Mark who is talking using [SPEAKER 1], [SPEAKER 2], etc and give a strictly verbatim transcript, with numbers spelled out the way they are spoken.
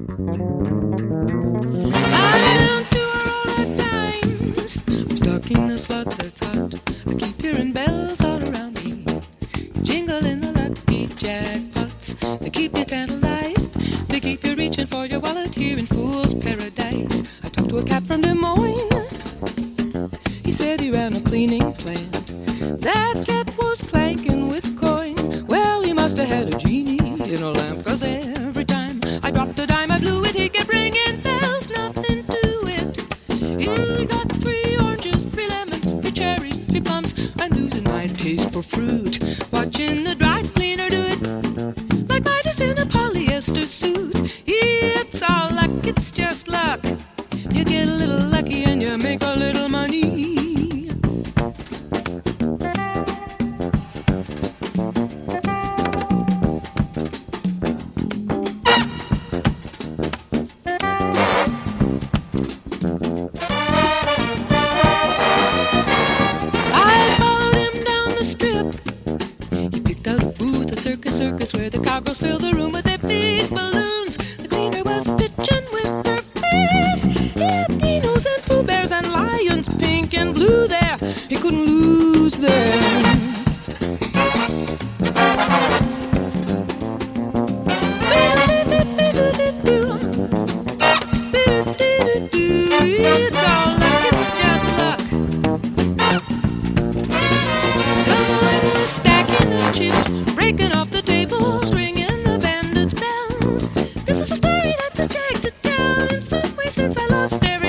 [SPEAKER 1] I'm to all the times. I'm stuck in a slot that's hot. I keep hearing bells all around me, jingling the lucky jackpots. They keep you tantalized. They keep you reaching for your wallet here in Fool's Paradise. I talked to a cat from Des Moines. He said he ran a cleaning plant. That cat was clanking with coin. Well, he must have had a genie in a lamp, 'cause every time I dropped a dime, I blew it. He kept ringing bells, nothing to it. He got three oranges, three lemons, three cherries, three plums. I'm losing my taste for fruit, watching the dry cleaner do it like Midas in a polyester suit. It's all luck, it's just luck. You get a little lucky and you make a little money. Circus where the cowgirls fill the room with their big balloons. The cleaner was pitching with her face. He had dinos and Pooh Bears and lions, pink and blue there. He couldn't lose there. It's all luck, it's just luck. Double stacking the chips, breaking off the tables, ringing the bandits' bells. This is a story that's a drag to tell. In some way, since I lost every